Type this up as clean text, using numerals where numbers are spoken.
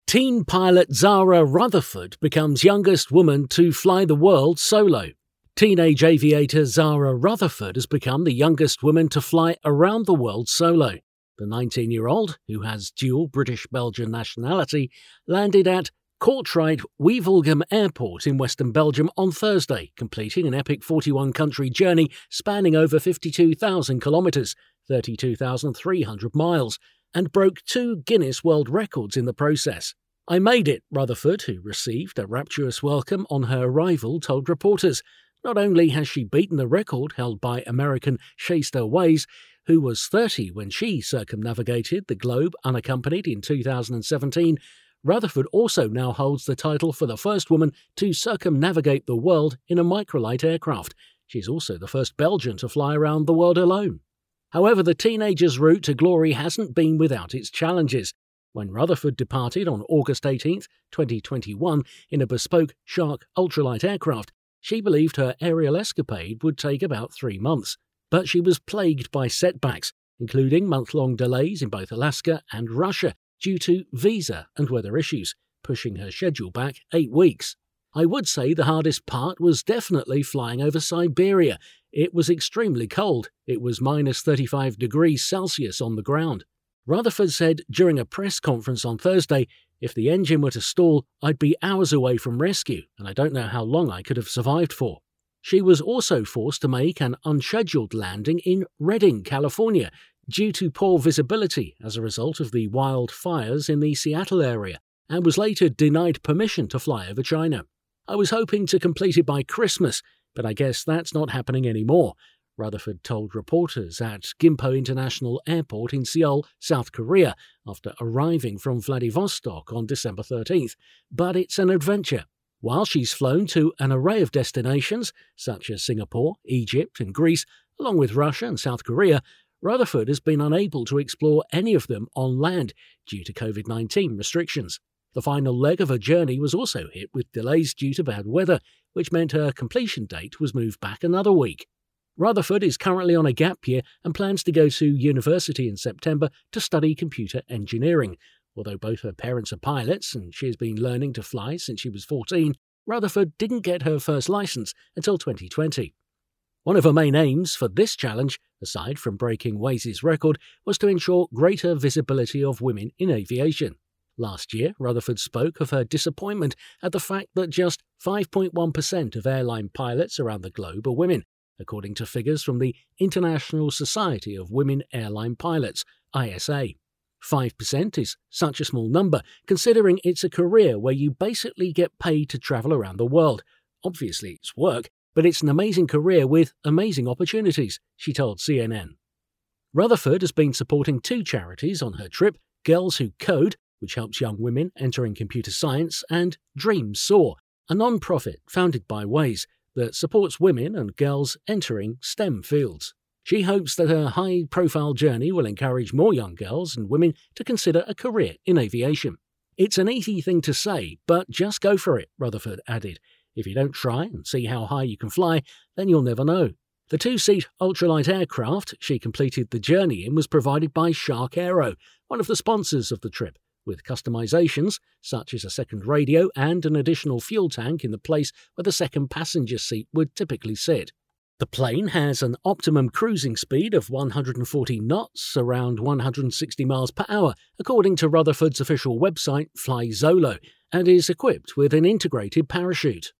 Teen pilot Zara Rutherford becomes youngest woman to fly the world solo. Teenage aviator Zara Rutherford has become the youngest woman to fly around the world solo. The 19-year-old, who has dual British-Belgian nationality, landed at Kortrijk-Wevelgem Airport in western Belgium on Thursday, completing an epic 41-country journey spanning over 52,000 kilometres, 32,300 miles, and broke 2 Guinness World Records in the process. "I made it," Rutherford, who received a rapturous welcome on her arrival, told reporters. Not only has she beaten the record held by American Shasta Ways, who was 30 when she circumnavigated the globe unaccompanied in 2017, Rutherford also now holds the title for the first woman to circumnavigate the world in a microlight aircraft. She's also the first Belgian to fly around the world alone. However, the teenager's route to glory hasn't been without its challenges. When Rutherford departed on August 18, 2021, in a bespoke Shark ultralight aircraft, she believed her aerial escapade would take about 3 months. But she was plagued by setbacks, including month-long delays in both Alaska and Russia due to visa and weather issues, pushing her schedule back 8 weeks. "I would say the hardest part was definitely flying over Siberia. It was extremely cold. It was minus 35 degrees Celsius on the ground." Rutherford said during a press conference on Thursday, "If the engine were to stall, I'd be hours away from rescue, and I don't know how long I could have survived for." She was also forced to make an unscheduled landing in Redding, California, due to poor visibility as a result of the wildfires in the Seattle area, and was later denied permission to fly over China. "I was hoping to complete it by Christmas, but I guess that's not happening anymore," Rutherford told reporters at Gimpo International Airport in Seoul, South Korea, after arriving from Vladivostok on December 13th. "But it's an adventure." While she's flown to an array of destinations, such as Singapore, Egypt and Greece, along with Russia and South Korea, Rutherford has been unable to explore any of them on land due to COVID-19 restrictions. The final leg of her journey was also hit with delays due to bad weather, which meant her completion date was moved back another week. Rutherford is currently on a gap year and plans to go to university in September to study computer engineering. Although both her parents are pilots and she has been learning to fly since she was 14, Rutherford didn't get her first license until 2020. One of her main aims for this challenge, aside from breaking Waze's record, was to ensure greater visibility of women in aviation. Last year, Rutherford spoke of her disappointment at the fact that just 5.1% of airline pilots around the globe are women, according to figures from the International Society of Women Airline Pilots, ISA. 5% is such a small number, considering it's a career where you basically get paid to travel around the world. Obviously, it's work, but it's an amazing career with amazing opportunities, she told CNN. Rutherford has been supporting 2 charities on her trip, Girls Who Code, which helps young women entering computer science, and Dreams Soar, a non-profit founded by Waze that supports women and girls entering STEM fields. She hopes that her high-profile journey will encourage more young girls and women to consider a career in aviation. "It's an easy thing to say, but just go for it," Rutherford added. "If you don't try and see how high you can fly, then you'll never know." The 2-seat ultralight aircraft she completed the journey in was provided by Shark Aero, one of the sponsors of the trip, with customizations such as a second radio and an additional fuel tank in the place where the second passenger seat would typically sit. The plane has an optimum cruising speed of 140 knots, around 160 miles per hour, according to Rutherford's official website, FlyZolo, and is equipped with an integrated parachute.